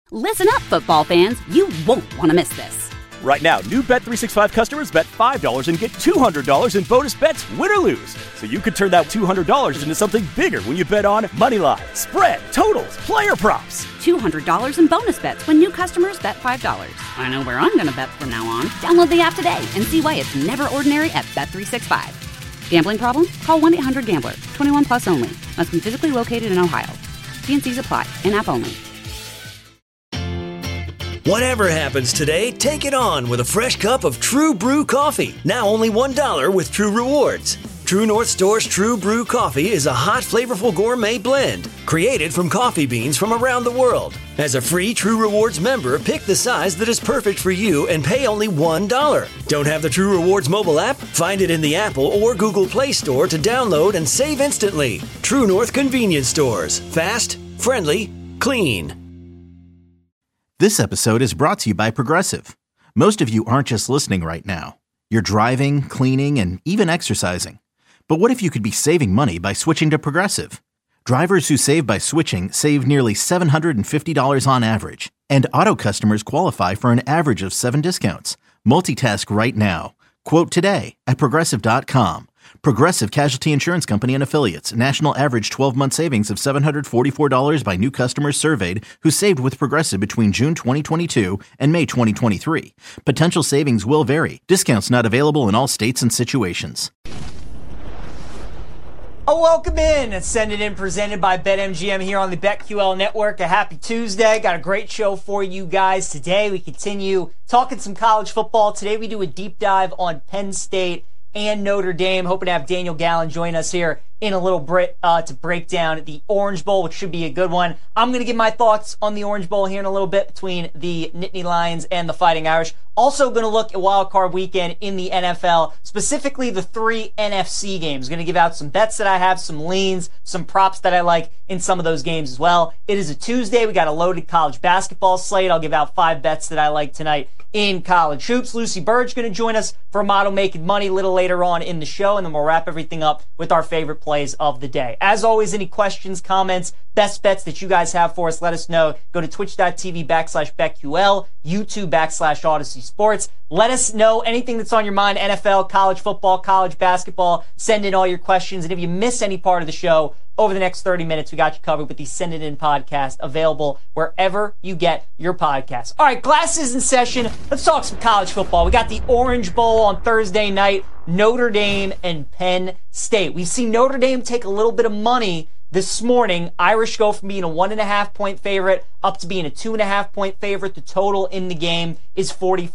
Listen up, football fans. You won't want to miss this. Right now, new Bet365 customers bet $5 and get $200 in bonus bets, win or lose. So you could turn that $200 into something bigger when you bet on moneyline, spread, totals, player props. $200 in bonus bets when new customers bet $5. I know where I'm going to bet from now on. Download the app today and see why it's never ordinary at Bet365. Gambling problem? Call 1-800-GAMBLER. 21 plus only. Must be physically located in Ohio. T&Cs apply. In-app only. Whatever happens today, take it on with a fresh cup of True Brew coffee. Now only $1 with True Rewards. True North Store's True Brew coffee is a hot, flavorful gourmet blend created from coffee beans from around the world. As a free True Rewards member, pick the size that is perfect for you and pay only $1. Don't have the True Rewards mobile app? Find it in the Apple or Google Play Store to download and save instantly. True North Convenience Stores. Fast, friendly, clean. This episode is brought to you by Progressive. Most of you aren't just listening right now. You're driving, cleaning, and even exercising. But what if you could be saving money by switching to Progressive? Drivers who save by switching save nearly $750 on average. And auto customers qualify for an average of 7 discounts. Multitask right now. Quote today at Progressive.com. Progressive Casualty Insurance Company and Affiliates. National average 12-month savings of $744 by new customers surveyed who saved with Progressive between June 2022 and May 2023. Potential savings will vary. Discounts not available in all states and situations. Welcome in. Send It In presented by BetMGM here on the BetQL Network. A happy Tuesday. Got a great show for you guys today. We continue talking some college football. Today we do a deep dive on Penn State and Notre Dame. Hoping to have Daniel Gallen join us here in a little bit to break down the Orange Bowl, which should be a good one. I'm going to give my thoughts on the Orange Bowl here in a little bit between the Nittany Lions and the Fighting Irish. Also going to look at Wild Card Weekend in the NFL, specifically the 3 NFC games. Going to give out some bets that I have, some leans, some props that I like in some of those games as well. It is a Tuesday. We got a loaded college basketball slate. I'll give out 5 bets that I like tonight in college hoops. Lucy Bird's going to join us for Model Making Money a little later on in the show, and then we'll wrap everything up with our favorite plays of the day. As always, any questions, comments, best bets that you guys have for us, let us know. Go to twitch.tv/BetQL, YouTube /Odyssey Sports. Let us know anything that's on your mind, NFL, college football, college basketball. Send in all your questions, and if you miss any part of the show, over the next 30 minutes, we got you covered with the Send It In podcast, available wherever you get your podcasts. All right, glasses in session. Let's talk some college football. We got the Orange Bowl on Thursday night, Notre Dame and Penn State. We've seen Notre Dame take a little bit of money this morning. Irish go from being a 1.5-point favorite up to being a 2.5-point favorite. The total in the game is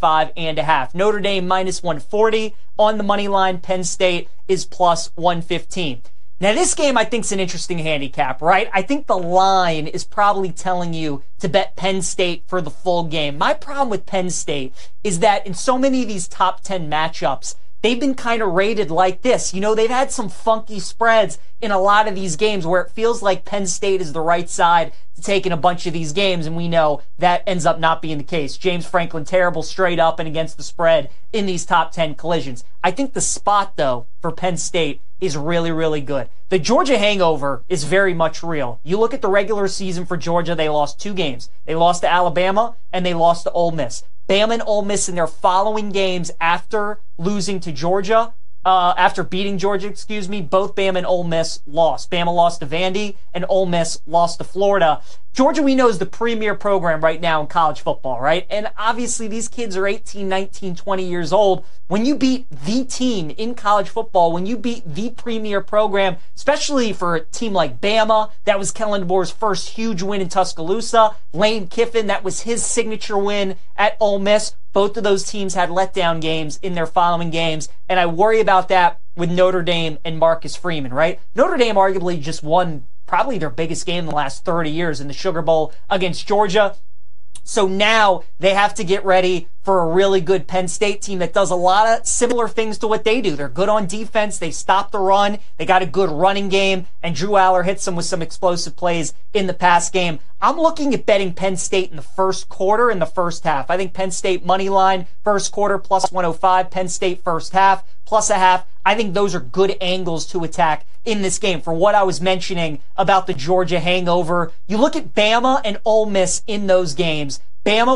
45.5. Notre Dame minus 140 on the money line. Penn State is plus 115. Now, this game, I think, is an interesting handicap, right? I think the line is probably telling you to bet Penn State for the full game. My problem with Penn State is that in so many of these top 10 matchups, they've been kind of rated like this. You know, they've had some funky spreads in a lot of these games where it feels like Penn State is the right side to take in a bunch of these games, and we know that ends up not being the case. James Franklin, terrible straight up and against the spread in these top 10 collisions. I think the spot, though, for Penn State is really, really good. The Georgia hangover is very much real. You look at the regular season for Georgia, they lost 2 games. They lost to Alabama, and they lost to Ole Miss. Bama and Ole Miss in their following games after losing to Georgia, after beating Georgia, both Bama and Ole Miss lost. Bama lost to Vandy, and Ole Miss lost to Florida. Georgia, we know, is the premier program right now in college football, right? And obviously these kids are 18, 19, 20 years old. When you beat the team in college football, when you beat the premier program, especially for a team like Bama, that was Kellen DeBoer's first huge win in Tuscaloosa. Lane Kiffin, that was his signature win at Ole Miss. Both of those teams had letdown games in their following games, and I worry about that with Notre Dame and Marcus Freeman, right? Notre Dame arguably just won probably their biggest game in the last 30 years in the Sugar Bowl against Georgia. So now they have to get ready for a really good Penn State team that does a lot of similar things to what they do. They're good on defense. They stop the run. They got a good running game, and Drew Aller hits them with some explosive plays in the pass game. I'm looking at betting Penn State in the first quarter and the first half. I think Penn State money line, first quarter plus 105, Penn State first half plus a half. I think those are good angles to attack in this game. For what I was mentioning about the Georgia hangover, you look at Bama and Ole Miss in those games. Bama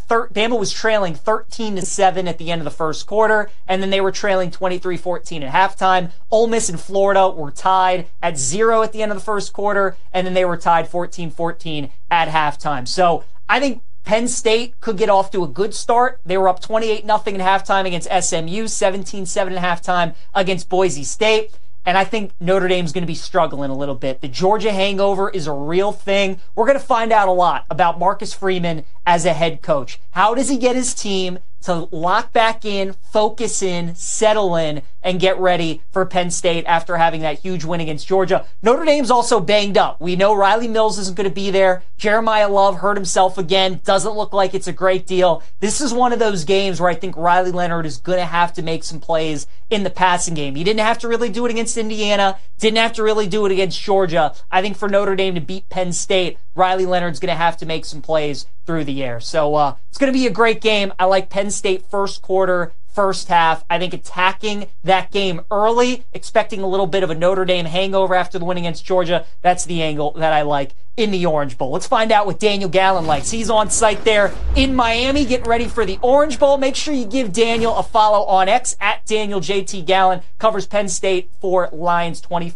was trailing 13-7 at the end of the first quarter, and then they were trailing 23-14 at halftime. Ole Miss and Florida were tied at 0 at the end of the first quarter, and then they were tied 14-14 at halftime. So I think Penn State could get off to a good start. They were up 28-0 at halftime against SMU, 17-7 at halftime against Boise State. And I think Notre Dame's going to be struggling a little bit. The Georgia hangover is a real thing. We're going to find out a lot about Marcus Freeman as a head coach. How does he get his team to lock back in, focus in, settle in, and get ready for Penn State after having that huge win against Georgia? Notre Dame's also banged up. We know Riley Mills isn't going to be there. Jeremiah Love hurt himself again. Doesn't look like it's a great deal. This is one of those games where I think Riley Leonard is going to have to make some plays in the passing game. He didn't have to really do it against Indiana. Didn't have to really do it against Georgia. I think for Notre Dame to beat Penn State, Riley Leonard's going to have to make some plays through the air. So it's going to be a great game. I like Penn State first quarter, first half. I think attacking that game early, expecting a little bit of a Notre Dame hangover after the win against Georgia, that's the angle that I like in the Orange Bowl. Let's find out what Daniel Gallen likes. He's on site there in Miami getting ready for the Orange Bowl. Make sure you give Daniel a follow on X at DanielJTGallen. Covers Penn State for Lions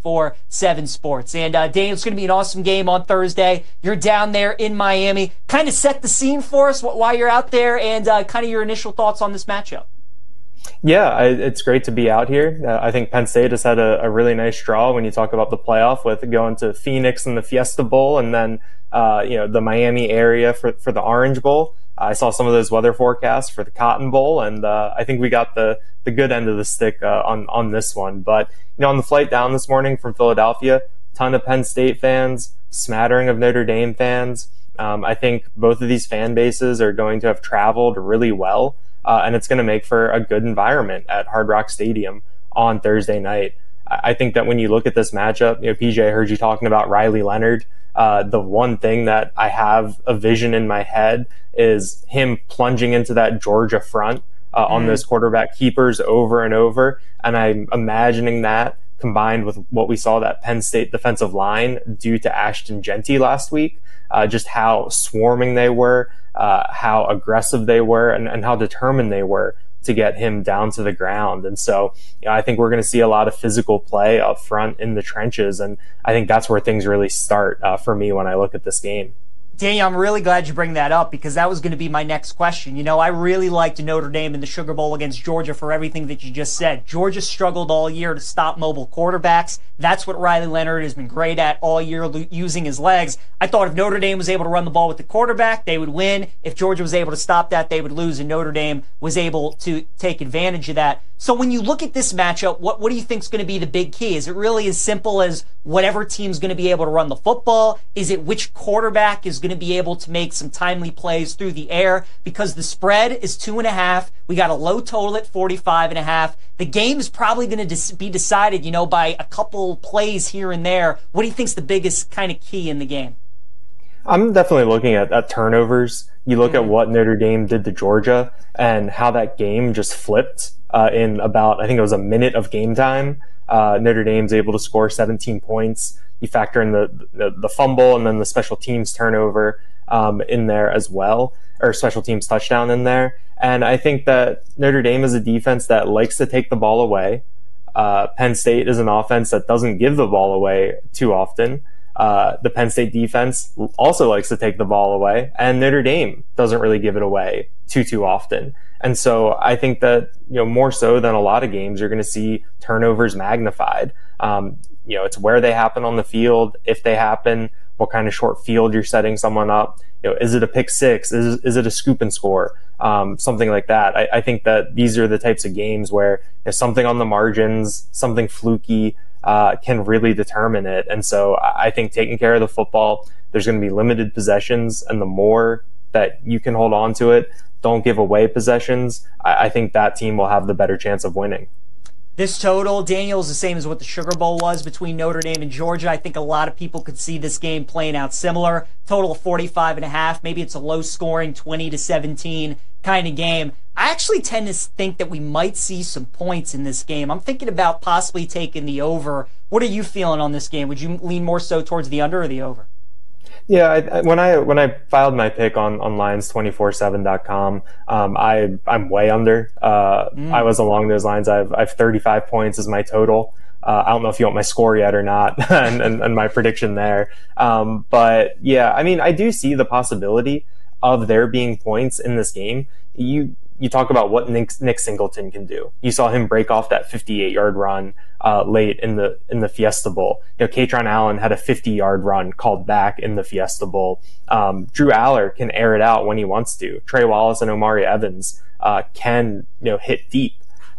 24/7 Sports. And Daniel, it's going to be an awesome game on Thursday. You're down there in Miami. Kind of set the scene for us while you're out there and kind of your initial thoughts on this matchup. Yeah, it's great to be out here. I think Penn State has had a really nice draw when you talk about the playoff, with going to Phoenix and the Fiesta Bowl, and then the Miami area for the Orange Bowl. I saw some of those weather forecasts for the Cotton Bowl, and I think we got the good end of the stick on this one. But on the flight down this morning from Philadelphia, ton of Penn State fans, smattering of Notre Dame fans. I think both of these fan bases are going to have traveled really well. And it's going to make for a good environment at Hard Rock Stadium on Thursday night. I think that when you look at this matchup, PJ, I heard you talking about Riley Leonard. The one thing that I have a vision in my head is him plunging into that Georgia front on those quarterback keepers over and over. And I'm imagining that combined with what we saw that Penn State defensive line do to Ashton Jeanty last week, just how swarming they were, how aggressive they were, and how determined they were to get him down to the ground. And so I think we're going to see a lot of physical play up front in the trenches, and I think that's where things really start for me when I look at this game. Daniel, I'm really glad you bring that up, because that was going to be my next question. I really liked Notre Dame in the Sugar Bowl against Georgia for everything that you just said. Georgia struggled all year to stop mobile quarterbacks. That's what Riley Leonard has been great at all year, using his legs. I thought if Notre Dame was able to run the ball with the quarterback, they would win. If Georgia was able to stop that, they would lose, and Notre Dame was able to take advantage of that. So when you look at this matchup, what do you think is going to be the big key? Is it really as simple as whatever team's going to be able to run the football? Is it which quarterback is going to be able to make some timely plays through the air? Because the spread is 2.5. We got a low total at 45.5. The game is probably going to be decided, by a couple plays here and there. What do you think's the biggest kind of key in the game? I'm definitely looking at turnovers. You look at what Notre Dame did to Georgia and how that game just flipped in about, I think it was a minute of game time. Notre Dame's able to score 17 points. You factor in the fumble and then the special teams turnover in there as well, or special teams touchdown in there. And I think that Notre Dame is a defense that likes to take the ball away. Penn State is an offense that doesn't give the ball away too often. The Penn State defense also likes to take the ball away, and Notre Dame doesn't really give it away too often. And so I think that, more so than a lot of games, you're going to see turnovers magnified. It's where they happen on the field, if they happen, what kind of short field you're setting someone up. Is it a pick six? Is it a scoop and score? Something like that. I think that these are the types of games where something on the margins, something fluky, can really determine it. And so I think taking care of the football, there's going to be limited possessions, and the more that you can hold on to it, don't give away possessions, I think that team will have the better chance of winning. This total, Daniel, is the same as what the Sugar Bowl was between Notre Dame and Georgia. I think a lot of people could see this game playing out similar. Total of 45.5. Maybe it's a low-scoring 20-17 kind of game. I actually tend to think that we might see some points in this game. I'm thinking about possibly taking the over. What are you feeling on this game? Would you lean more so towards the under or the over? Yeah, when I filed my pick on Lions247.com, I'm way under. I was along those lines. I've 35 points as my total. I don't know if you want my score yet or not, and my prediction there. But yeah, I mean, I do see the possibility of there being points in this game. You talk about what Nick Singleton can do. You saw him break off that 58-yard run late in the Fiesta Bowl. Kaytron Allen had a 50-yard run called back in the Fiesta Bowl. Drew Aller can air it out when he wants to. Trey Wallace and Omari Evans can hit deep.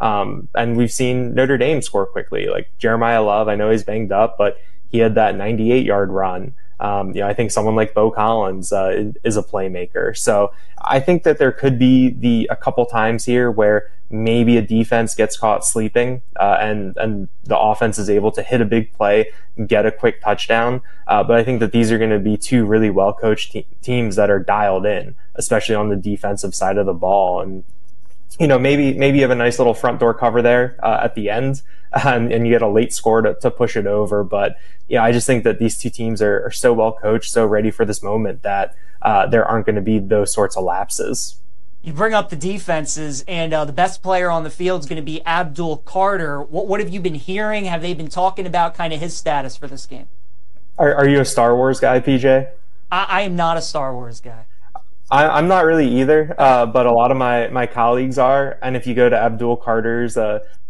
And we've seen Notre Dame score quickly. Like Jeremiah Love, I know he's banged up, but he had that 98-yard run. I think someone like Bo Collins is a playmaker. So I think that there could be a couple times here where maybe a defense gets caught sleeping, and the offense is able to hit a big play, get a quick touchdown. But I think that these are going to be two really well-coached teams that are dialed in, especially on the defensive side of the ball. And maybe you have a nice little front door cover there at the end, and you get a late score to push it over. But I just think that these two teams are so well coached, so ready for this moment that there aren't going to be those sorts of lapses. You bring up the defenses, and the best player on the field is going to be Abdul Carter. What have you been hearing? Have they been talking about kind of his status for this game? Are you a Star Wars guy, PJ? I am not a Star Wars guy. I'm not really either, but a lot of my colleagues are. And if you go to Abdul Carter's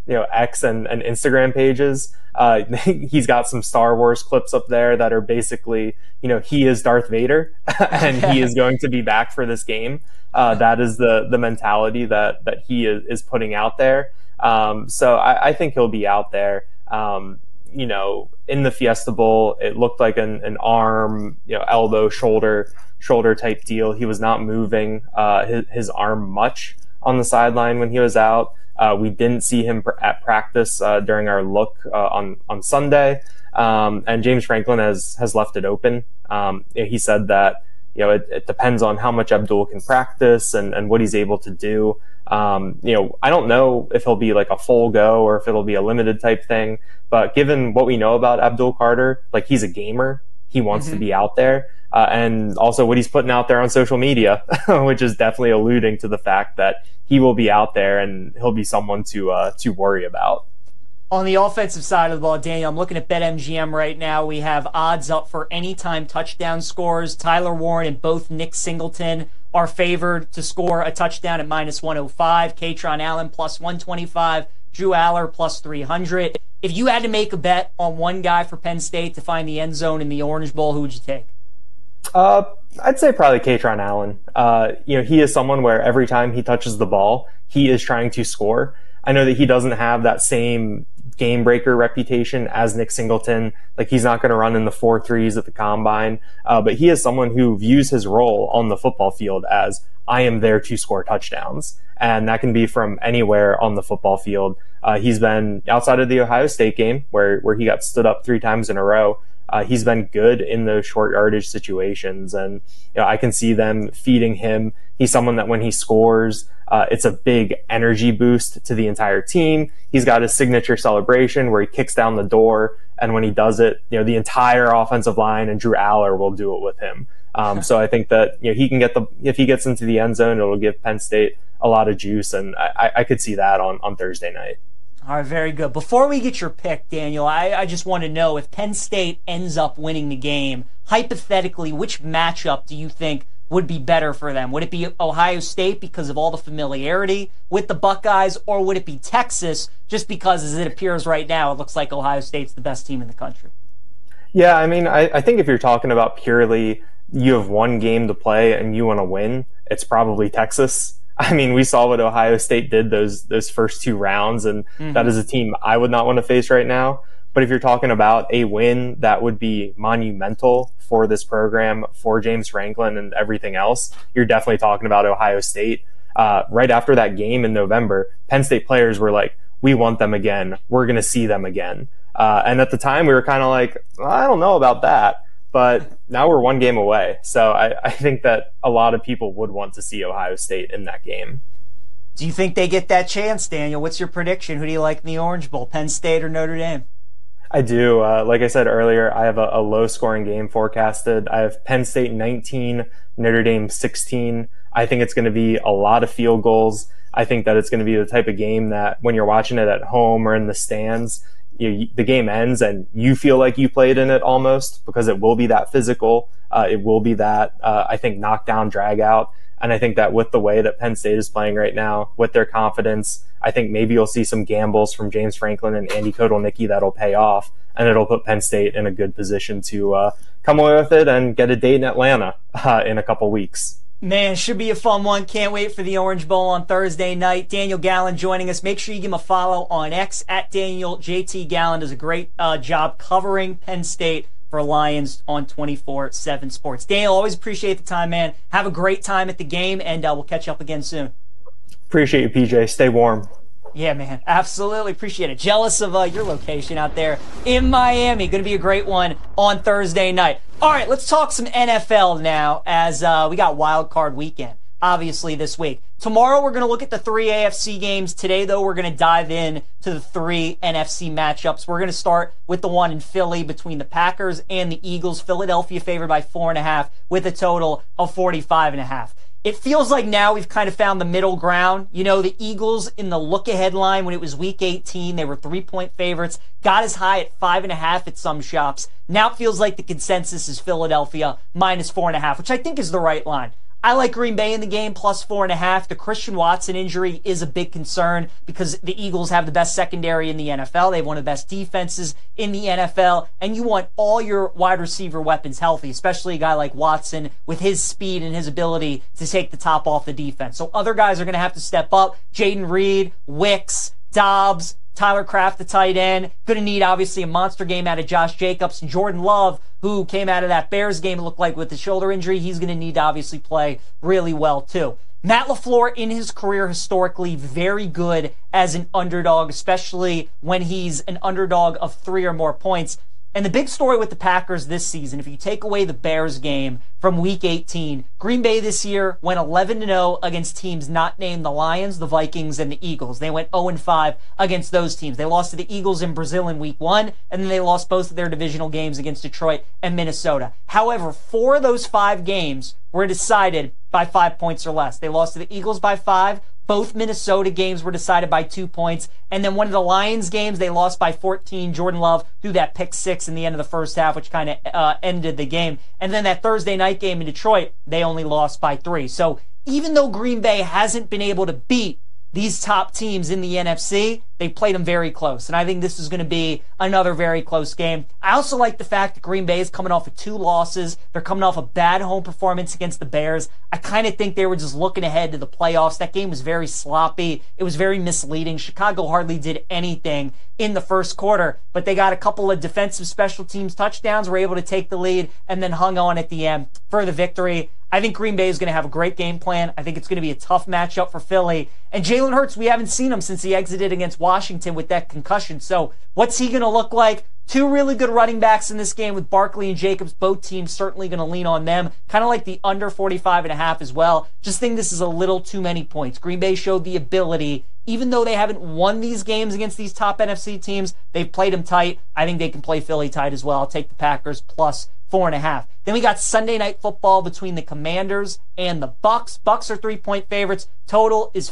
X and Instagram pages, he's got some Star Wars clips up there that are basically, he is Darth Vader and he is going to be back for this game. That is the mentality that he is putting out there. So I think he'll be out there. In the Fiesta Bowl, it looked like an arm, elbow, shoulder type deal. He was not moving his arm much on the sideline when he was out. We didn't see him at practice during our look on Sunday. And James Franklin has left it open. He said that it depends on how much Abdul can practice and what he's able to do. I don't know if he'll be like a full go or if it'll be a limited type thing. But given what we know about Abdul Carter, like he's a gamer, he wants to be out there. And also what he's putting out there on social media, which is definitely alluding to the fact that he will be out there and he'll be someone to worry about. On the offensive side of the ball, Daniel, I'm looking at BetMGM right now. We have odds up for anytime touchdown scores. Tyler Warren and both Nick Singleton are favored to score a touchdown at -105. Kaytron Allen +125. Drew Aller +300. If you had to make a bet on one guy for Penn State to find the end zone in the Orange Bowl, who would you take? I'd say probably Kaytron Allen. He is someone where every time he touches the ball, he is trying to score. I know that he doesn't have that same game breaker reputation as Nick Singleton. Like he's not going to run in the 4.3s at the combine, but he is someone who views his role on the football field as I am there to score touchdowns. And that can be from anywhere on the football field. He's been outside of the Ohio State game where he got stood up 3 times in a row. He's been good in those short yardage situations, and I can see them feeding him. He's someone that when he scores, it's a big energy boost to the entire team. He's got his signature celebration where he kicks down the door, and when he does it, the entire offensive line and Drew Aller will do it with him. So I think that he can if he gets into the end zone, it'll give Penn State a lot of juice, and I could see that on Thursday night. All right, very good. Before we get your pick, Daniel, I just want to know if Penn State ends up winning the game, hypothetically, which matchup do you think would be better for them? Would it be Ohio State because of all the familiarity with the Buckeyes, or would it be Texas just because, as it appears right now, it looks like Ohio State's the best team in the country? Yeah, I mean, I think if you're talking about purely you have one game to play and you want to win, it's probably Texas. I mean, we saw what Ohio State did those first 2 rounds, and that is a team I would not want to face right now. But if you're talking about a win that would be monumental for this program, for James Franklin and everything else, you're definitely talking about Ohio State. Right after that game in November, Penn State players were like, we want them again. We're going to see them again. And at the time we were kind of like, I don't know about that, but now we're one game away. So I think that a lot of people would want to see Ohio State in that game. Do you think they get that chance, Daniel? What's your prediction? Who do you like in the Orange Bowl, Penn State or Notre Dame? I do. Like I said earlier, I have a low-scoring game forecasted. I have Penn State 19, Notre Dame 16. I think it's going to be a lot of field goals. I think that it's going to be the type of game that when you're watching it at home or in the stands, the game ends and you feel like you played in it almost, because it will be that physical. It will be that, I think, knockdown, drag out. And I think that with the way that Penn State is playing right now, with their confidence, I think maybe you'll see some gambles from James Franklin and Andy Kotelnicki that'll pay off, and it'll put Penn State in a good position to come away with it and get a date in Atlanta in a couple weeks. Man, should be a fun one. Can't wait for the Orange Bowl on Thursday night. Daniel Gallen joining us. Make sure you give him a follow on X at Daniel JT Gallen. Does a great job covering Penn State for Lions on 24/7 Sports. Daniel, always appreciate the time, man. Have a great time at the game, and we'll catch up again soon. Appreciate you, PJ. Stay warm. Yeah, man. Absolutely appreciate it. Jealous of your location out there in Miami. Going to be a great one on Thursday night. All right, let's talk some NFL now, as we got Wild Card Weekend, obviously, this week. Tomorrow, we're going to look at the 3 AFC games. Today, though, we're going to dive in to the 3 NFC matchups. We're going to start with the one in Philly between the Packers and the Eagles. Philadelphia favored by 4.5 with a total of 45.5. It feels like now we've kind of found the middle ground. You know, the Eagles in the look-ahead line when it was Week 18, they were 3-point favorites, got as high at 5.5 at some shops. Now it feels like the consensus is Philadelphia minus 4.5, which I think is the right line. I like Green Bay in the game, plus 4.5. The Christian Watson injury is a big concern because the Eagles have the best secondary in the NFL. They have one of the best defenses in the NFL, and you want all your wide receiver weapons healthy, especially a guy like Watson with his speed and his ability to take the top off the defense. So other guys are going to have to step up. Jaden Reed, Wicks, Dobbs, Tyler Kraft, the tight end. Going to need, obviously, a monster game out of Josh Jacobs. And Jordan Love, who came out of that Bears game, it looked like, with the shoulder injury, he's going to need to obviously play really well, too. Matt LaFleur, in his career, historically, very good as an underdog, especially when he's an underdog of 3 or more points. And the big story with the Packers this season, if you take away the Bears game from Week 18, Green Bay this year went 11-0 against teams not named the Lions, the Vikings, and the Eagles. They went 0-5 against those teams. They lost to the Eagles in Brazil in Week 1, and then they lost both of their divisional games against Detroit and Minnesota. However, 4 of those 5 games were decided by 5 points or less. They lost to the Eagles by 5. Both Minnesota games were decided by 2 points. And then one of the Lions games, they lost by 14. Jordan Love threw that pick 6 in the end of the first half, which kind of ended the game. And then that Thursday night game in Detroit, they only lost by 3. So even though Green Bay hasn't been able to beat these top teams in the NFC, they played them very close. And I think this is going to be another very close game. I also like the fact that Green Bay is coming off of 2 losses. They're coming off a bad home performance against the Bears. I kind of think they were just looking ahead to the playoffs. That game was very sloppy. It was very misleading. Chicago hardly did anything in the first quarter, but they got a couple of defensive special teams touchdowns, were able to take the lead, and then hung on at the end for the victory. I think Green Bay is going to have a great game plan. I think it's going to be a tough matchup for Philly. And Jalen Hurts, we haven't seen him since he exited against Washington with that concussion. So what's he going to look like? 2 really good running backs in this game with Barkley and Jacobs. Both teams certainly going to lean on them. Kind of like the under 45.5 as well. Just think this is a little too many points. Green Bay showed the ability, even though they haven't won these games against these top NFC teams, they've played them tight. I think they can play Philly tight as well. I'll take the Packers plus 4.5. Then we got Sunday Night Football between the Commanders and the Bucks. Bucks are 3-point favorites. Total is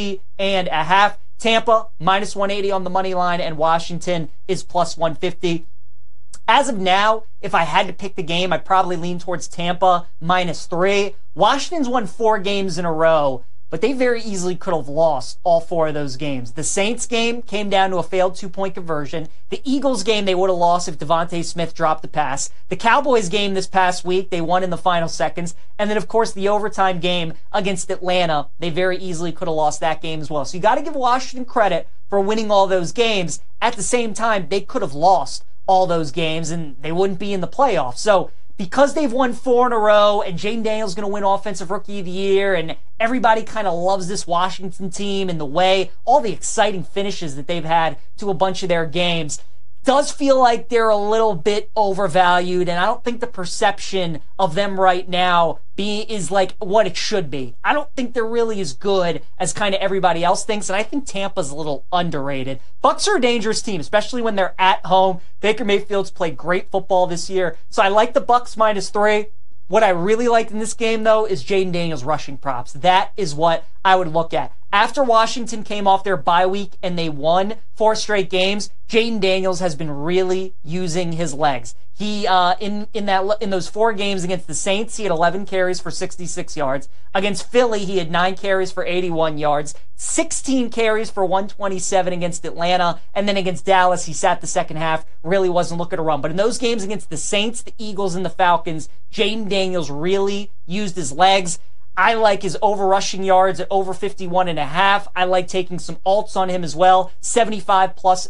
50.5. Tampa, minus 180 on the money line, and Washington is plus 150. As of now, if I had to pick the game, I'd probably lean towards Tampa, minus 3. Washington's won 4 games in a row, but they very easily could have lost all 4 of those games. The Saints game came down to a failed 2-point conversion. The Eagles game, they would have lost if Devontae Smith dropped the pass. The Cowboys game this past week, they won in the final seconds. And then, of course, the overtime game against Atlanta, they very easily could have lost that game as well. So you got to give Washington credit for winning all those games. At the same time, they could have lost all those games and they wouldn't be in the playoffs. So because they've won 4 in a row and Jayden Daniels is going to win Offensive Rookie of the Year and everybody kind of loves this Washington team and the way, all the exciting finishes that they've had to a bunch of their games, does feel like they're a little bit overvalued, and I don't think the perception of them right now is like what it should be. I don't think they're really as good as kind of everybody else thinks, and I think Tampa's a little underrated. Bucs are a dangerous team, especially when they're at home. Baker Mayfield's played great football this year, so I like the Bucs -3. What I really liked in this game, though, is Jayden Daniels rushing props. That is what I would look at. After Washington came off their bye week and they won 4 straight games, Jayden Daniels has been really using his legs. He in those 4 games against the Saints, he had 11 carries for 66 yards. Against Philly, he had 9 carries for 81 yards, 16 carries for 127 against Atlanta, and then against Dallas, he sat the second half, really wasn't looking to run. But in those games against the Saints, the Eagles, and the Falcons, Jayden Daniels really used his legs. I like his over rushing yards at over 51.5. I like taking some alts on him as well. 75 plus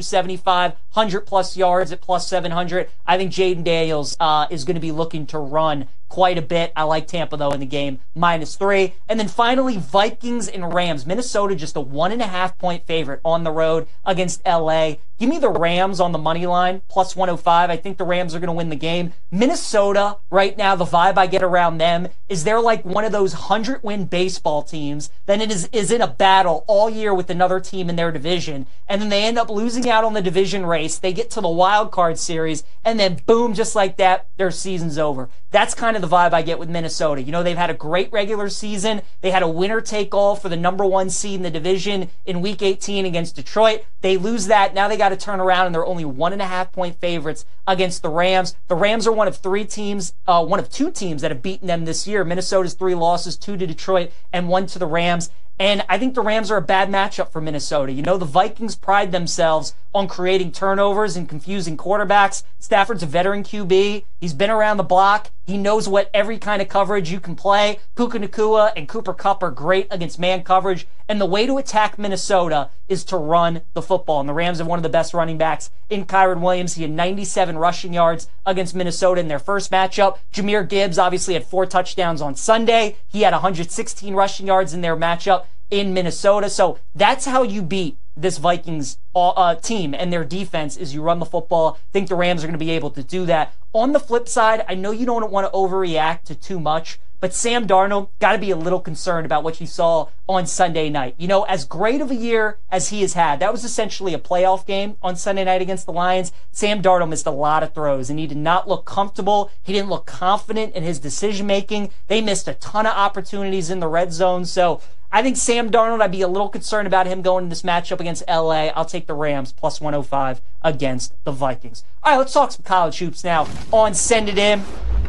275, 100 plus yards at plus 700. I think Jayden Daniels is going to be looking to run quite a bit. I like Tampa, though, in the game, -3. And then finally, Vikings and Rams. Minnesota just a 1.5 point favorite on the road against LA. Give me the Rams on the money line, plus 105. I think the Rams are going to win the game. Minnesota, right now, the vibe I get around them is they're like one of those 100-win baseball teams that is in a battle all year with another team in their division. And then they end up losing out on the division race. They get to the wild card series, and then boom, just like that, their season's over. That's kind of the vibe I get with Minnesota. You know, they've had a great regular season. They had a winner-take-all for the number 1 seed in the division in Week 18 against Detroit. They lose that. Now they got to turn around, and they're only 1.5 point favorites against the Rams. The Rams are one of 2 teams that have beaten them this year. Minnesota's 3 losses, 2 to Detroit and 1 to the Rams. And I think the Rams are a bad matchup for Minnesota. You know, the Vikings pride themselves on creating turnovers and confusing quarterbacks. Stafford's a veteran QB. He's been around the block. He knows what every kind of coverage you can play. Puka Nacua and Cooper Kupp are great against man coverage. And the way to attack Minnesota is to run the football. And the Rams have one of the best running backs in Kyren Williams. He had 97 rushing yards against Minnesota in their first matchup. Jahmyr Gibbs obviously had 4 touchdowns on Sunday. He had 116 rushing yards in their matchup in Minnesota. So that's how you beat this Vikings team and their defense, is you run the football. I think the Rams are going to be able to do that. On the flip side, I know you don't want to overreact to too much, but Sam Darnold got to be a little concerned about what you saw on Sunday night. You know, as great of a year as he has had, that was essentially a playoff game on Sunday night against the Lions. Sam Darnold missed a lot of throws, and he did not look comfortable. He didn't look confident in his decision-making. They missed a ton of opportunities in the red zone. So I think Sam Darnold, I'd be a little concerned about him going in this matchup against LA. I'll take the Rams plus 105 against the Vikings. All right, let's talk some college hoops now on Send It In.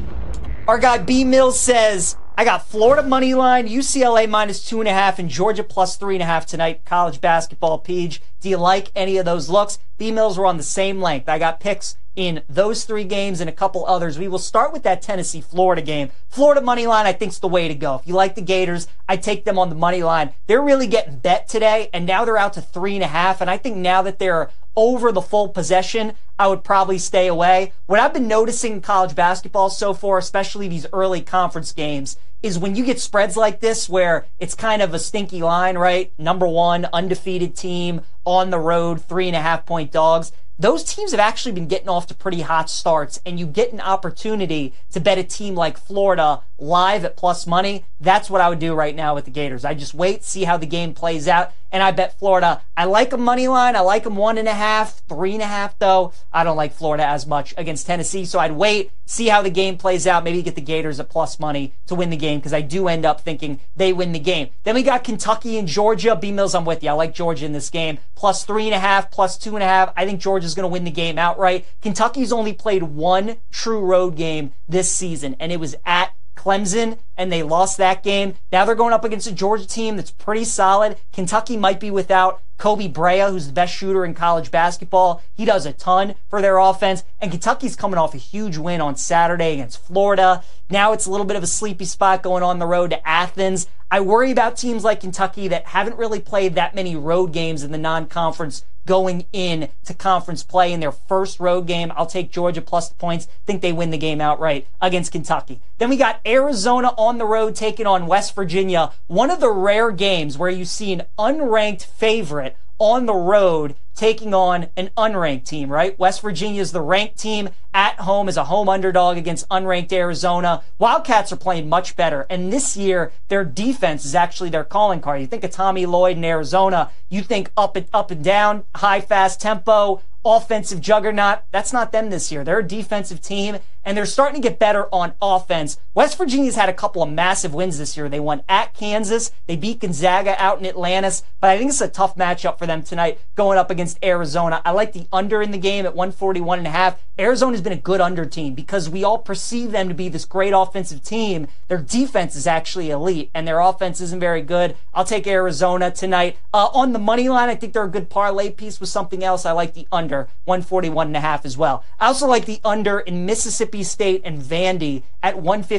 Our guy B Mills says, I got Florida money line, UCLA -2.5, and Georgia plus 3.5 tonight. College basketball, Peach. Do you like any of those looks? B Mills, were on the same length. I got picks in those 3 games and a couple others. We will start with that Tennessee-Florida game. Florida money line, I think, is the way to go. If you like the Gators, I take them on the money line. They're really getting bet today, and now they're out to 3.5. And I think now that they're over the full possession, I would probably stay away. What I've been noticing in college basketball so far, especially these early conference games, is when you get spreads like this where it's kind of a stinky line, right? Number 1, undefeated team on the road, 3.5 point dogs. Those teams have actually been getting off to pretty hot starts, and you get an opportunity to bet a team like Florida live at plus money. That's what I would do right now with the Gators. I just wait, see how the game plays out, and I bet Florida. I like them money line. I like them 1.5, 3.5 though. I don't like Florida as much against Tennessee, so I'd wait, see how the game plays out, maybe get the Gators at plus money to win the game, because I do end up thinking they win the game. Then we got Kentucky and Georgia. B Mills, I'm with you. I like Georgia in this game. Plus 3.5, plus 2.5. I think Georgia's going to win the game outright. Kentucky's only played 1 true road game this season, and it was at Clemson, and they lost that game. Now they're going up against a Georgia team that's pretty solid. Kentucky might be without Kobe Brea, who's the best shooter in college basketball. He does a ton for their offense. And Kentucky's coming off a huge win on Saturday against Florida. Now it's a little bit of a sleepy spot going on the road to Athens. I worry about teams like Kentucky that haven't really played that many road games in the non-conference going in to conference play in their first road game. I'll take Georgia plus the points. Think they win the game outright against Kentucky. Then we got Arizona on the road taking on West Virginia. One of the rare games where you see an unranked favorite on the road taking on an unranked team, right? West Virginia is the ranked team at home as a home underdog against unranked Arizona. Wildcats are playing much better, and this year their defense is actually their calling card. You think of Tommy Lloyd in Arizona, you think up and down, high, fast tempo, offensive juggernaut. That's not them this year. They're a defensive team, and they're starting to get better on offense. West Virginia's had a couple of massive wins this year. They won at Kansas. They beat Gonzaga out in Atlantis, but I think it's a tough matchup for them tonight going up against Arizona. I like the under in the game at 141.5. Arizona's been a good under team because we all perceive them to be this great offensive team. Their defense is actually elite, and their offense isn't very good. I'll take Arizona tonight. On the money line, I think they're a good parlay piece with something else. I like the under, 141.5 as well. I also like the under in Mississippi State and Vandy at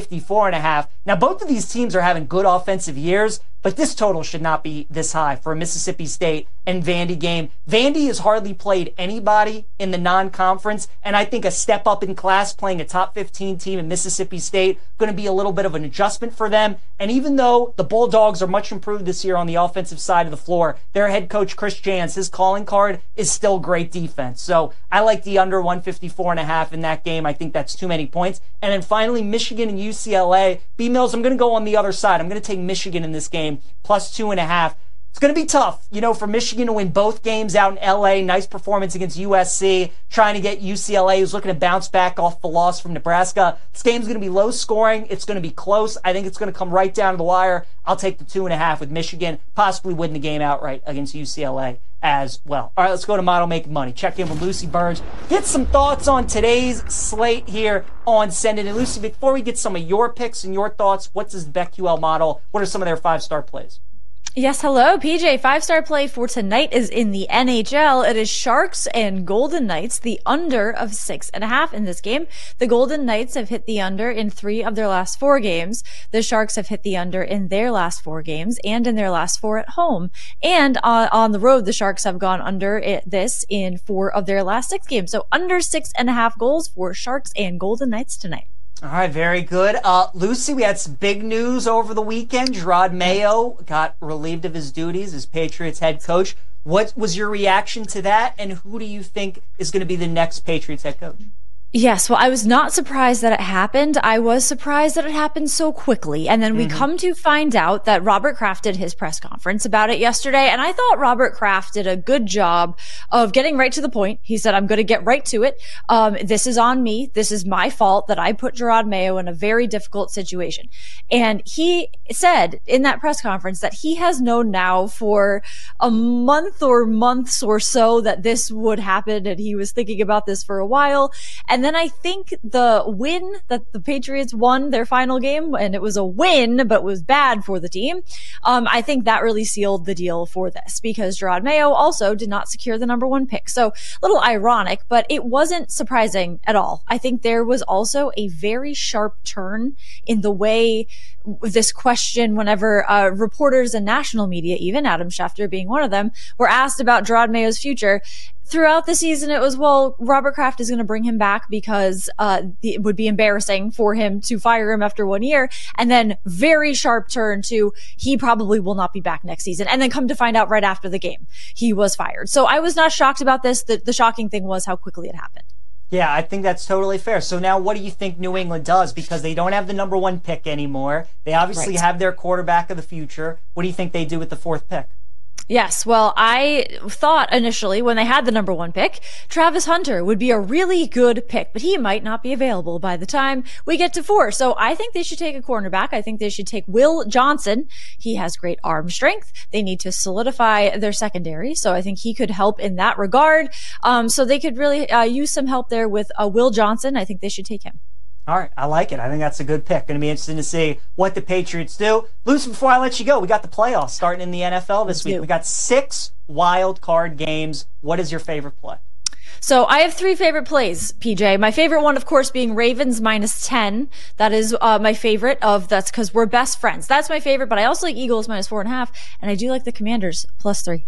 154.5. Now, both of these teams are having good offensive years, but this total should not be this high for a Mississippi State and Vandy game. Vandy has hardly played anybody in the non-conference, and I think a step up in class playing a top 15 team in Mississippi State going to be a little bit of an adjustment for them. And even though the Bulldogs are much improved this year on the offensive side of the floor, their head coach Chris Jans, his calling card is still great defense. So I like the under 154.5 in that game. I think that's too many points. And then finally, Michigan and UCLA. B-Mills, I'm going to go on the other side. I'm going to take Michigan in this game, plus 2.5. It's going to be tough, for Michigan to win both games out in LA. Nice performance against USC, trying to get UCLA, who's looking to bounce back off the loss from Nebraska. This game's going to be low scoring. It's going to be close. I think it's going to come right down to the wire. I'll take the 2.5 with Michigan, possibly win the game outright against UCLA as well. All right, let's go to Model Making Money. Check in with Lucy Burge. Get some thoughts on today's slate here on Send It In. Lucy, before we get some of your picks and your thoughts, what does the BetQL model, what are some of their 5-star plays? Yes, hello, PJ. 5-star play for tonight is in the NHL. It is Sharks and Golden Knights, the under of 6.5 in this game. The Golden Knights have hit the under in 3 of their last 4 games. The Sharks have hit the under in their last 4 games and in their last 4 at home. And on the road, the Sharks have gone under this in 4 of their last 6 games. So under 6.5 goals for Sharks and Golden Knights tonight. All right, very good. Lucy, we had some big news over the weekend. Jerod Mayo got relieved of his duties as Patriots head coach. What was your reaction to that, and who do you think is going to be the next Patriots head coach? Yes, well, I was not surprised that it happened. I was surprised that it happened so quickly. And then we come to find out that Robert Kraft did his press conference about it yesterday. And I thought Robert Kraft did a good job of getting right to the point. He said, I'm going to get right to it. This is on me. This is my fault that I put Jerod Mayo in a very difficult situation. And he said in that press conference that he has known now for a month or months or so that this would happen. And he was thinking about this for a while. And then I think the win that the Patriots won their final game, and it was a win, but was bad for the team. I think that really sealed the deal for this because Jerod Mayo also did not secure the number 1 pick. So a little ironic, but it wasn't surprising at all. I think there was also a very sharp turn in the way this question, whenever reporters and national media, even Adam Schefter being one of them, were asked about Jerod Mayo's future. Throughout the season, it was, well, Robert Kraft is going to bring him back because it would be embarrassing for him to fire him after 1 year. And then very sharp turn to he probably will not be back next season. And then come to find out right after the game, he was fired. So I was not shocked about this. The shocking thing was how quickly it happened. Yeah, I think that's totally fair. So now what do you think New England does? Because they don't have the number 1 pick anymore. They obviously have their quarterback of the future. What do you think they do with the 4th pick? Yes, well, I thought initially when they had the number 1 pick, Travis Hunter would be a really good pick, but he might not be available by the time we get to 4. So I think they should take a cornerback. I think they should take Will Johnson. He has great arm strength. They need to solidify their secondary. So I think he could help in that regard. So they could really use some help there with Will Johnson. I think they should take him. All right, I like it. I think that's a good pick. Going to be interesting to see what the Patriots do. Lucy, before I let you go, we got the playoffs starting in the NFL this week. We got 6 wild card games. What is your favorite play? So I have 3 favorite plays, PJ. My favorite one, of course, being Ravens -10. That is my favorite that's because we're best friends. That's my favorite, but I also like Eagles -4.5, and I do like the Commanders +3.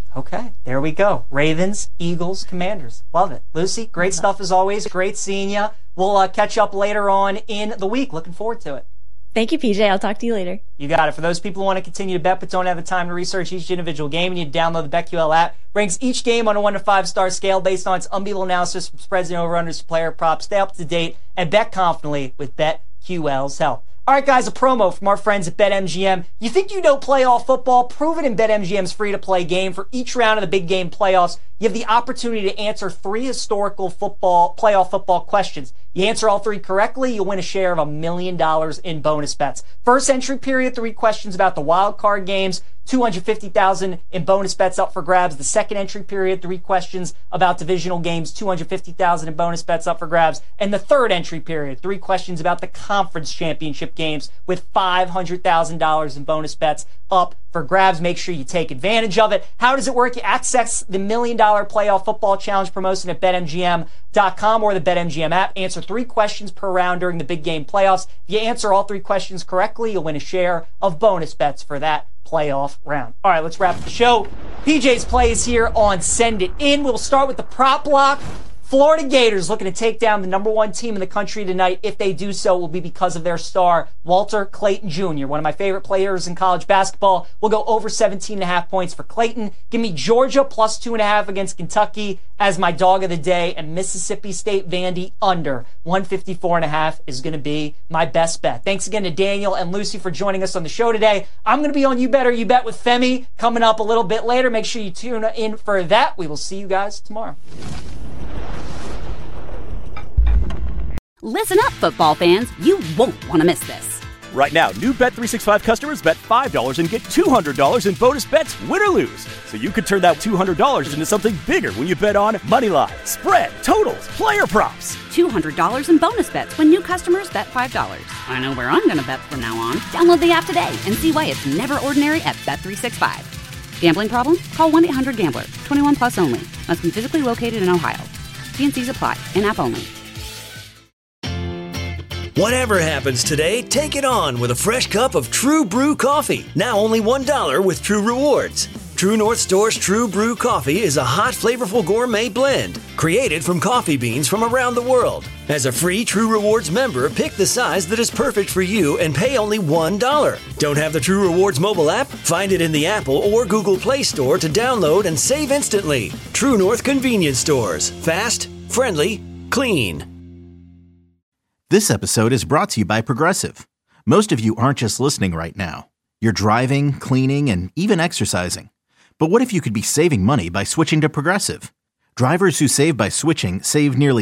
Okay, there we go. Ravens, Eagles, Commanders. Love it. Lucy, great stuff as always. Great seeing you. We'll catch up later on in the week. Looking forward to it. Thank you, PJ. I'll talk to you later. You got it. For those people who want to continue to bet but don't have the time to research each individual game, you need to download the BetQL app. Ranks each game on a 1 to 5 star scale based on its unbeatable analysis from spreads and over-unders to player props. Stay up to date and bet confidently with BetQL's help. All right, guys, a promo from our friends at BetMGM. You think you know playoff football? Prove it in BetMGM's free-to-play game. For each round of the big game playoffs, you have the opportunity to answer 3 historical playoff football questions. You answer all 3 correctly, you'll win a share of $1 million in bonus bets. First entry period, 3 questions about the wild card games, $250,000 in bonus bets up for grabs. The second entry period, 3 questions about divisional games, $250,000 in bonus bets up for grabs. And the third entry period, 3 questions about the conference championship games with $500,000 in bonus bets up for grabs. Make sure you take advantage of it. How does it work? You access the $1 million playoff football challenge promotion at BetMGM.com or the BetMGM app. Answer 3 questions per round during the big game playoffs. If you answer all 3 questions correctly, you'll win a share of bonus bets for that playoff round. All right, let's wrap up the show. PJ's plays here on Send It In. We'll start with the prop block. Florida Gators looking to take down the number 1 team in the country tonight. If they do so, will be because of their star, Walter Clayton Jr., one of my favorite players in college basketball. We'll go over 17.5 points for Clayton. Give me Georgia plus 2.5 against Kentucky as my dog of the day, and Mississippi State Vandy under 154.5 is going to be my best bet. Thanks again to Daniel and Lucy for joining us on the show today. I'm going to be on You Bet or You Bet with Femi coming up a little bit later. Make sure you tune in for that. We will see you guys tomorrow. Listen up, football fans. You won't want to miss this. Right now, new Bet365 customers bet $5 and get $200 in bonus bets, win or lose. So you could turn that $200 into something bigger when you bet on Moneyline, spread, totals, player props. $200 in bonus bets when new customers bet $5. I know where I'm going to bet from now on. Download the app today and see why it's never ordinary at Bet365. Gambling problem? Call 1-800-GAMBLER. 21 plus only. Must be physically located in Ohio. T&Cs apply. In-app only. Whatever happens today, take it on with a fresh cup of True Brew coffee. Now only $1 with True Rewards. True North Store's True Brew coffee is a hot, flavorful gourmet blend created from coffee beans from around the world. As a free True Rewards member, pick the size that is perfect for you and pay only $1. Don't have the True Rewards mobile app? Find it in the Apple or Google Play Store to download and save instantly. True North Convenience Stores. Fast, friendly, clean. This episode is brought to you by Progressive. Most of you aren't just listening right now. You're driving, cleaning, and even exercising. But what if you could be saving money by switching to Progressive? Drivers who save by switching save nearly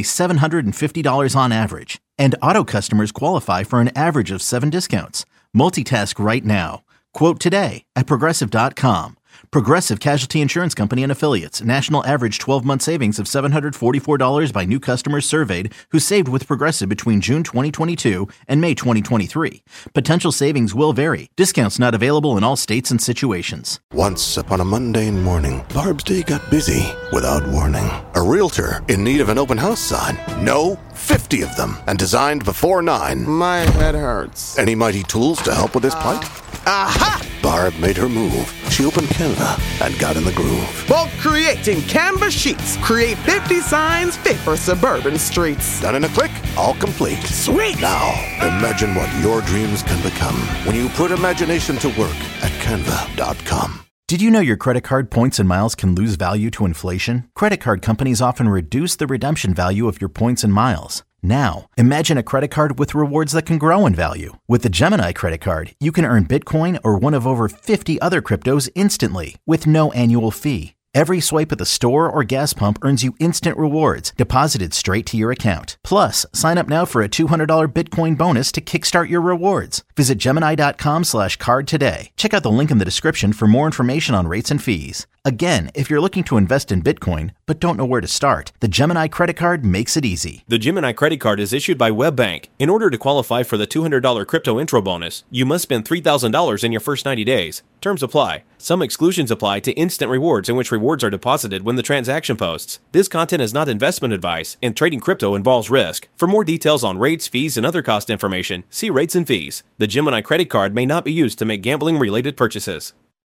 $750 on average. And auto customers qualify for an average of 7 discounts. Multitask right now. Quote today at Progressive.com. Progressive Casualty Insurance Company and Affiliates. National average 12-month savings of $744 by new customers surveyed who saved with Progressive between June 2022 and May 2023. Potential savings will vary. Discounts not available in all states and situations. Once upon a mundane morning, Barb's day got busy without warning. A realtor in need of an open house sign. No, 50 of them, and designed before 9. My head hurts. Any mighty tools to help with this plight? Aha! Barb made her move. She opened Canva and got in the groove. Bulk creating Canva sheets. Create 50 signs fit for suburban streets. Done in a click, all complete. Sweet! Now, imagine what your dreams can become when you put imagination to work at Canva.com. Did you know your credit card points and miles can lose value to inflation? Credit card companies often reduce the redemption value of your points and miles. Now, imagine a credit card with rewards that can grow in value. With the Gemini credit card, you can earn Bitcoin or one of over 50 other cryptos instantly with no annual fee. Every swipe at the store or gas pump earns you instant rewards deposited straight to your account. Plus, sign up now for a $200 Bitcoin bonus to kickstart your rewards. Visit Gemini.com/card today. Check out the link in the description for more information on rates and fees. Again, if you're looking to invest in Bitcoin but don't know where to start, the Gemini credit card makes it easy. The Gemini credit card is issued by WebBank. In order to qualify for the $200 crypto intro bonus, you must spend $3,000 in your first 90 days. Terms apply. Some exclusions apply to instant rewards in which rewards are deposited when the transaction posts. This content is not investment advice, and trading crypto involves risk. For more details on rates, fees, and other cost information, see rates and fees. The Gemini credit card may not be used to make gambling-related purchases.